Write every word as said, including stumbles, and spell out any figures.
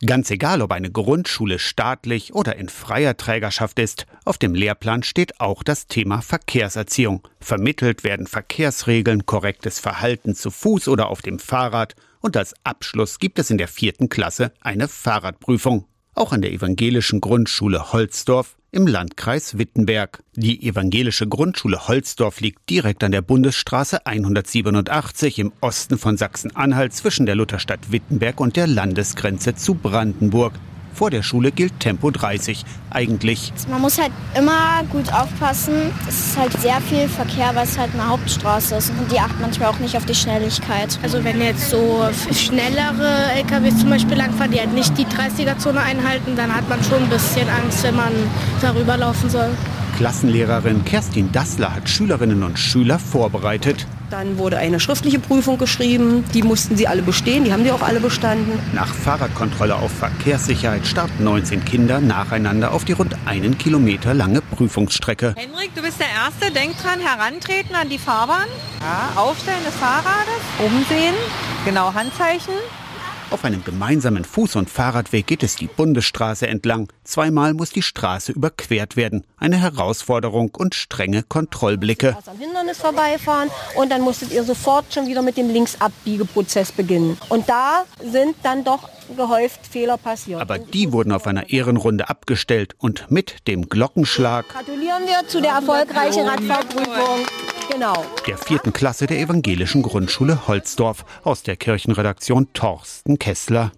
Ganz egal, ob eine Grundschule staatlich oder in freier Trägerschaft ist, auf dem Lehrplan steht auch das Thema Verkehrserziehung. Vermittelt werden Verkehrsregeln, korrektes Verhalten zu Fuß oder auf dem Fahrrad und als Abschluss gibt es in der vierten Klasse eine Fahrradprüfung. Auch an der evangelischen Grundschule Holzdorf im Landkreis Wittenberg. Die evangelische Grundschule Holzdorf liegt direkt an der Bundesstraße hundertsiebenundachtzig im Osten von Sachsen-Anhalt zwischen der Lutherstadt Wittenberg und der Landesgrenze zu Brandenburg. Vor der Schule gilt Tempo dreißig. Eigentlich. Man muss halt immer gut aufpassen. Es ist halt sehr viel Verkehr, weil es halt eine Hauptstraße ist. Und die achten manchmal auch nicht auf die Schnelligkeit. Also wenn jetzt so schnellere L K Ws zum Beispiel langfahren, die halt nicht die dreißiger-Zone einhalten, dann hat man schon ein bisschen Angst, wenn man darüber laufen soll. Klassenlehrerin Kerstin Dassler hat Schülerinnen und Schüler vorbereitet. Dann wurde eine schriftliche Prüfung geschrieben, die mussten sie alle bestehen, die haben die auch alle bestanden. Nach Fahrradkontrolle auf Verkehrssicherheit starten neunzehn Kinder nacheinander auf die rund einen Kilometer lange Prüfungsstrecke. Henrik, du bist der Erste, denk dran, herantreten an die Fahrbahn. Ja, Aufstellen des Fahrrades, umsehen, genau Handzeichen. Auf einem gemeinsamen Fuß- und Fahrradweg geht es die Bundesstraße entlang. Zweimal muss die Straße überquert werden. Eine Herausforderung und strenge Kontrollblicke. Erst am Hindernis vorbeifahren und dann musstet ihr sofort schon wieder mit dem Linksabbiegeprozess beginnen. Und da sind dann doch gehäuft Fehler passiert. Aber die wurden auf einer Ehrenrunde abgestellt und mit dem Glockenschlag gratulieren wir zu der erfolgreichen Radfahrprüfung. Genau. Der vierten Klasse der evangelischen Grundschule Holzdorf aus der Kirchenredaktion Thorsten Kessler.